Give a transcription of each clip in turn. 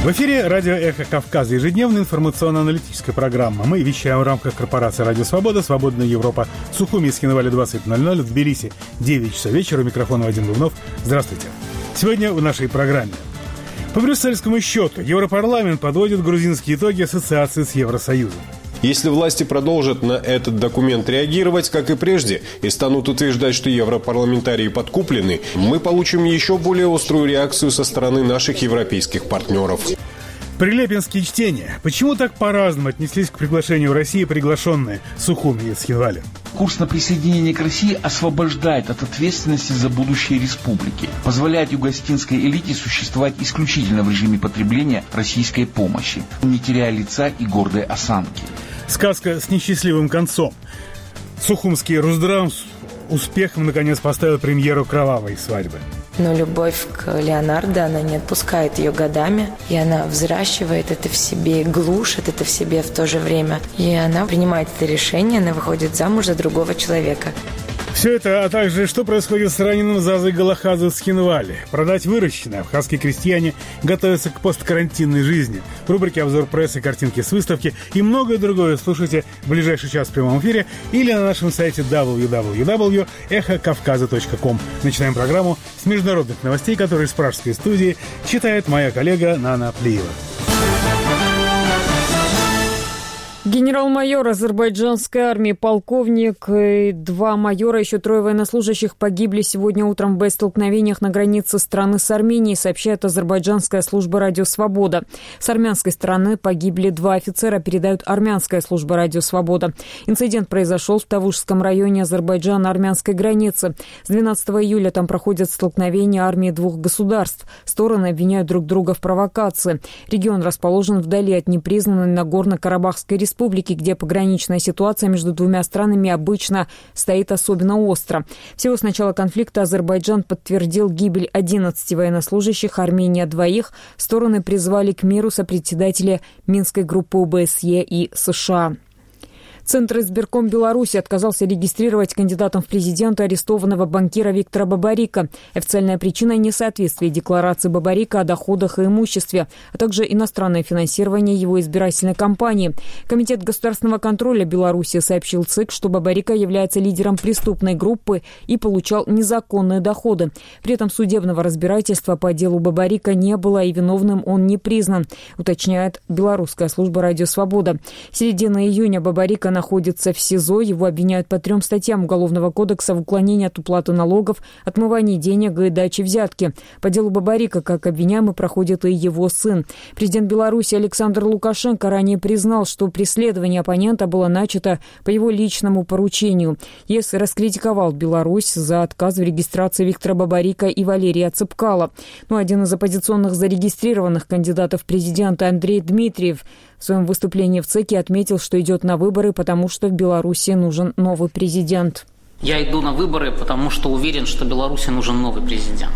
В эфире радио «Эхо Кавказа», ежедневная информационно-аналитическая программа. Мы вещаем в рамках корпорации «Радио Свобода», «Свободная Европа», Сухуми и Скинвале 20:00, в Тбилиси 9 часов вечера. У микрофона Вадим Дубнов. Здравствуйте. Сегодня в нашей программе. По брюссельскому счету Европарламент подводит грузинские итоги ассоциации с Евросоюзом. Если власти продолжат на этот документ реагировать, как и прежде, и станут утверждать, что европарламентарии подкуплены, мы получим еще более острую реакцию со стороны наших европейских партнеров. Прилепинские чтения. Почему так по-разному отнеслись к приглашению России приглашенные Сухуми и Скинвале? Курс на присоединение к России освобождает от ответственности за будущее республики, позволяет юго-осетинской элите существовать исключительно в режиме потребления российской помощи, не теряя лица и гордой осанки. Сказка с несчастливым концом. Сухумский Русдрам с успехом наконец поставил премьеру «Кровавой свадьбы». Но любовь к Леонардо, она не отпускает ее годами, и она взращивает это в себе, глушит это в себе в то же время. И она принимает это решение, она выходит замуж за другого человека. Все это, а также что происходит с раненым Зазой Галахадзе в Скинвале. Продать выращенное. Абхазские крестьяне готовятся к посткарантинной жизни. В рубрике «Обзор прессы», картинки с выставки и многое другое слушайте в ближайший час в прямом эфире или на нашем сайте www.эхокавказа.ком. Начинаем программу с международных новостей, которые из пражской студии читает моя коллега Нана Плиева. Генерал-майор азербайджанской армии, полковник и 2 майора, еще 3 военнослужащих погибли сегодня утром в боестолкновениях на границе страны с Арменией, сообщает азербайджанская служба «Радио Свобода». С армянской стороны погибли 2 офицера, передает армянская служба «Радио Свобода». Инцидент произошел в Тавушском районе Азербайджана-армянской границы. С 12 июля там проходят столкновения армии 2 государств. Стороны обвиняют друг друга в провокации. Регион расположен вдали от непризнанной Нагорно-Карабахской республики, где пограничная ситуация между 2 странами обычно стоит особенно остро. Всего с начала конфликта Азербайджан подтвердил гибель 11 военнослужащих, Армения 2. Стороны призвали к миру сопредседателя Минской группы ОБСЕ и США. Центр избирком Беларуси отказался регистрировать кандидатом в президенты арестованного банкира Виктора Бабарика. Официальная причина – несоответствие декларации Бабарика о доходах и имуществе, а также иностранное финансирование его избирательной кампании. Комитет государственного контроля Беларуси сообщил ЦИК, что Бабарика является лидером преступной группы и получал незаконные доходы. При этом судебного разбирательства по делу Бабарика не было, и виновным он не признан, уточняет белорусская служба «Радио Свобода». В середине июня Бабарика находится в СИЗО. Его обвиняют по 3 статьям Уголовного кодекса в уклонении от уплаты налогов, отмывании денег и даче взятки. По делу Бабарика, как обвиняемый, проходит и его сын. Президент Беларуси Александр Лукашенко ранее признал, что преследование оппонента было начато по его личному поручению. ЕС раскритиковал Беларусь за отказ в регистрации Виктора Бабарика и Валерия Цепкала. Но один из оппозиционных зарегистрированных кандидатов в президенты Андрей Дмитриев в своем выступлении в ЦИКе отметил, что идет на выборы, потому что в Беларуси нужен новый президент. Я иду на выборы, потому что уверен, что Беларуси нужен новый президент.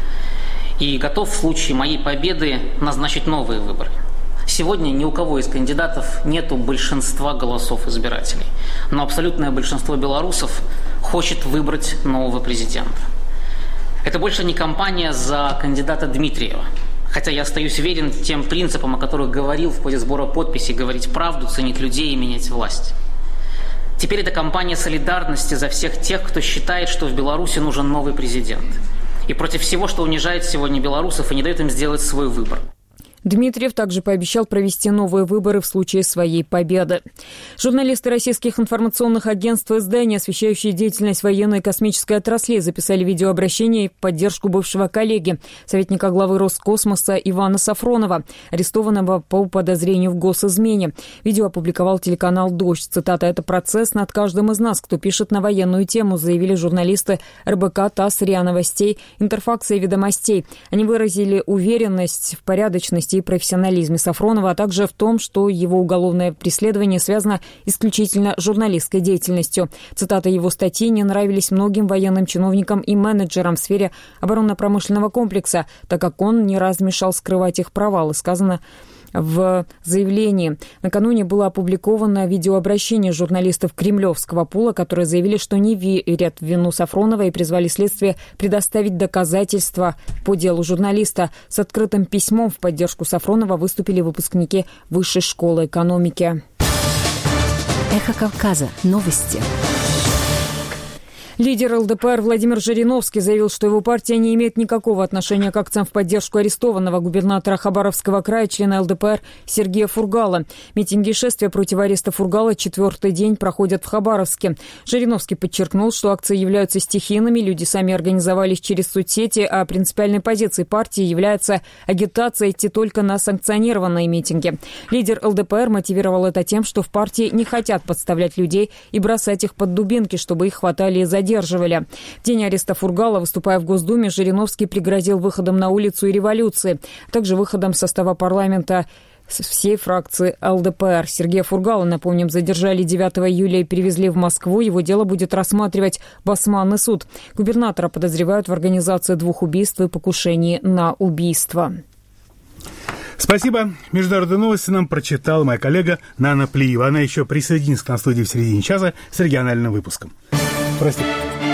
И готов в случае моей победы назначить новые выборы. Сегодня ни у кого из кандидатов нету большинства голосов избирателей. Но абсолютное большинство белорусов хочет выбрать нового президента. Это больше не кампания за кандидата Дмитриева. Хотя я остаюсь верен тем принципам, о которых говорил в ходе сбора подписей: говорить правду, ценить людей и менять власть. Теперь это кампания солидарности за всех тех, кто считает, что в Беларуси нужен новый президент. И против всего, что унижает сегодня белорусов и не дает им сделать свой выбор. Дмитриев также пообещал провести новые выборы в случае своей победы. Журналисты российских информационных агентств и изданий, освещающие деятельность военной и космической отраслей, записали видеообращение в поддержку бывшего коллеги, советника главы Роскосмоса Ивана Сафронова, арестованного по подозрению в госизмене. Видео опубликовал телеканал «Дождь». Цитата: «Это процесс над каждым из нас, кто пишет на военную тему», заявили журналисты РБК, ТАСС, РИА Новостей, Интерфакса и Ведомостей. Они выразили уверенность в порядочности и профессионализме Сафронова, а также в том, что его уголовное преследование связано исключительно с журналистской деятельностью. Цитаты его статьи не нравились многим военным чиновникам и менеджерам в сфере оборонно-промышленного комплекса, так как он не раз мешал скрывать их провалы, сказано в заявлении. Накануне было опубликовано видеообращение журналистов Кремлевского пула, которые заявили, что не верят в вину Сафронова и призвали следствие предоставить доказательства по делу журналиста. С открытым письмом в поддержку Сафронова выступили выпускники Высшей школы экономики. Эхо Кавказа. Новости. Лидер ЛДПР Владимир Жириновский заявил, что его партия не имеет никакого отношения к акциям в поддержку арестованного губернатора Хабаровского края, члена ЛДПР Сергея Фургала. Митинги и шествия против ареста Фургала 4-й день проходят в Хабаровске. Жириновский подчеркнул, что акции являются стихийными, люди сами организовались через соцсети, а принципиальной позицией партии является агитация идти только на санкционированные митинги. Лидер ЛДПР мотивировал это тем, что в партии не хотят подставлять людей и бросать их под дубинки, чтобы их хватали и задерживали. В день ареста Фургала, выступая в Госдуме, Жириновский пригрозил выходом на улицу и революции, а также выходом состава парламента всей фракции ЛДПР. Сергея Фургала, напомним, задержали 9 июля и перевезли в Москву. Его дело будет рассматривать Басманный суд. Губернатора подозревают в организации 2 убийств и покушении на убийство. Спасибо. Международные новости нам прочитала моя коллега Нана Плиева. Она еще присоединится к нам в студии в середине часа с региональным выпуском. Простите.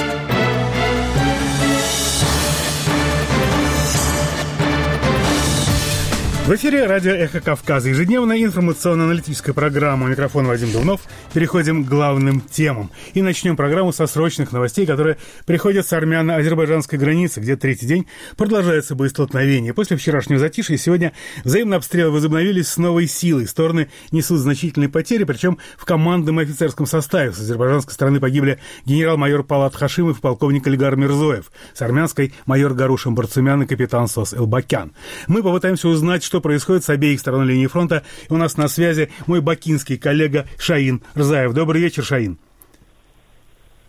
В эфире радио «Эхо Кавказа». Ежедневная информационно-аналитическая программа. У микрофона Вадим Дубнов. Переходим к главным темам. И начнем программу со срочных новостей, которые приходят с армяно-азербайджанской границы, где 3-й день продолжается боестолкновение. После вчерашнего затишья сегодня взаимные обстрелы возобновились с новой силой. Стороны несут значительные потери, причем в командном и офицерском составе. С азербайджанской стороны погибли генерал-майор Палат Хашимов и полковник Эльгар Мирзоев. С армянской майор Гарушем Барцумян и капитан СОС Элбакян. Мы попытаемся узнать, что происходит с обеих сторон линии фронта. И у нас на связи мой бакинский коллега Шаин Рзаев. Добрый вечер, Шаин.